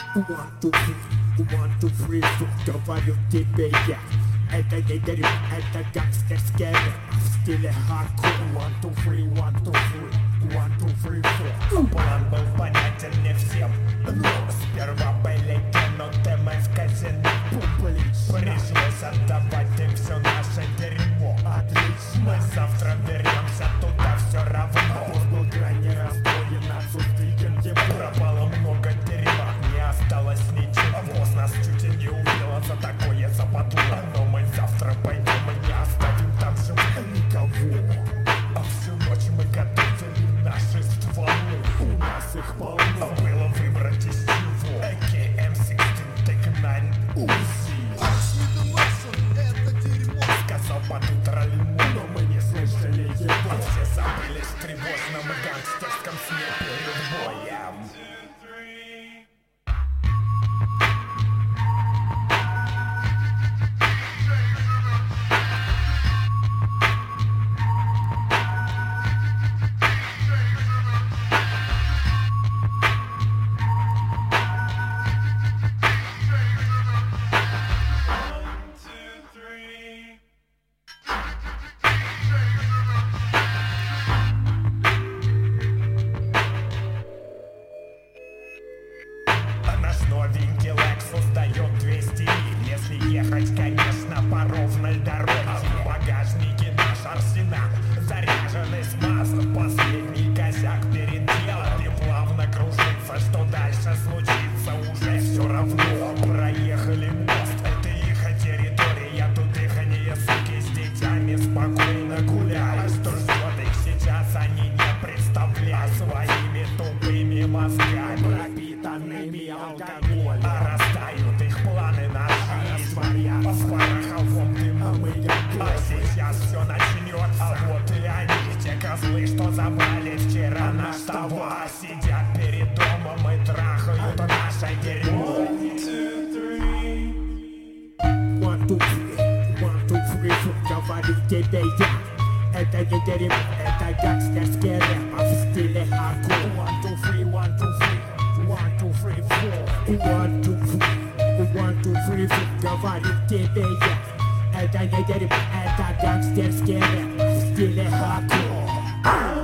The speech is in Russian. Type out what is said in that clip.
One, two, three, one, two, three, four. Говорю тебе я, это не дерьмо, это гангстерский рэп в стиле хардкор. One, two, three, one, two, three, one, two, three, four. План был понятен не всем, но сперва были кинуты мы в казино. Пришлось отдавать им все наше дерьмо. Отлично. Мы завтра вернемся туда все равно. Босс был крайне расстроен отсутствием его. Пропало много дерьма, не осталось ничего. Босс нас чуть и не убил, а за такое западло. Но мы завтра пойдем и не оставим там живых никого. А всю ночь мы готовили наши стволы. У нас их полно. Было выбрать из чего. AK-M16, Tech-9, Uzi. Сказал под утро лимон, Но мы не слышали его. все забылись в тревожном и гангстерском сне перед боем. Наш новенький Lexus дает 200 миль, если ехать, конечно, по ровной дороге. В багажнике наш арсенал заряженный смазан, последний косяк перед делом. И плавно кружится, что дальше случится, уже все равно. Проехали мост, это их территория, тут дыхание суки с детьми спокойно гуляют. Что ждет их сейчас, они не представляют своими тупыми мозгами, Пропитанными алкоголем. а растают их планы на жизнь. В пороховом дыму. А сейчас все начнется. А вот и они, те козлы, что забрали вчера наш товар. Сидят перед домом и трахают наше дерьмо. One, two, three, four. Говорю тебе я, это не дерьмо, это гангстерский рэп в стиле хардкор. One, two, three, one, two, three, one, two, three, four. One, two, three, four. Говорю тебе я, это не дерьмо, это гангстерский рэп в стиле хардкор.